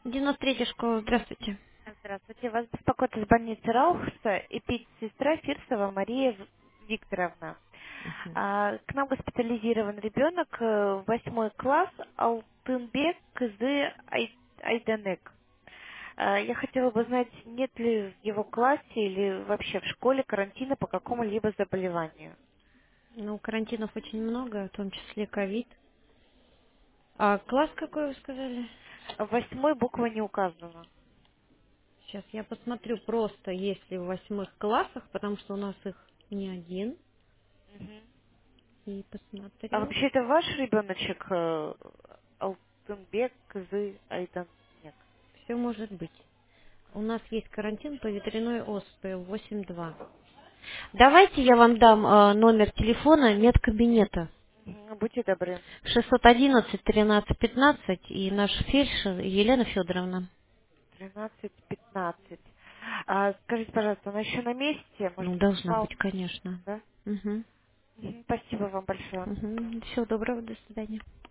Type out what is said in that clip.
93-я школа, здравствуйте. Здравствуйте. Вас беспокоит из больницы Раухса эпидсестра Фирсова Мария Викторовна. Мгм. К нам госпитализирован ребенок, 8 класс, Алтынбек Кызы Айданек. Я хотела бы знать, нет ли в его классе или вообще в школе карантина по какому-либо заболеванию. Ну, карантинов очень много, в том числе ковид. А класс какой вы сказали? 8 буква не указана. Сейчас я посмотрю просто, есть ли в 8 классах, потому что у нас их не один. Мгм. И А посмотрю. вообще это ваш ребеночек Алтынбек Кызы Айданек? Все может быть. У нас есть карантин по ветряной оспе 8.2. Давайте я вам дам номер телефона медкабинета. Будьте добры. 611-13-15 и наш фельдшер Елена Федоровна. 13:15. Скажите, пожалуйста, она еще на месте? Может, Ну, должна встал? быть, конечно. Да? Угу. Спасибо вам большое. Угу. Всего доброго, до свидания.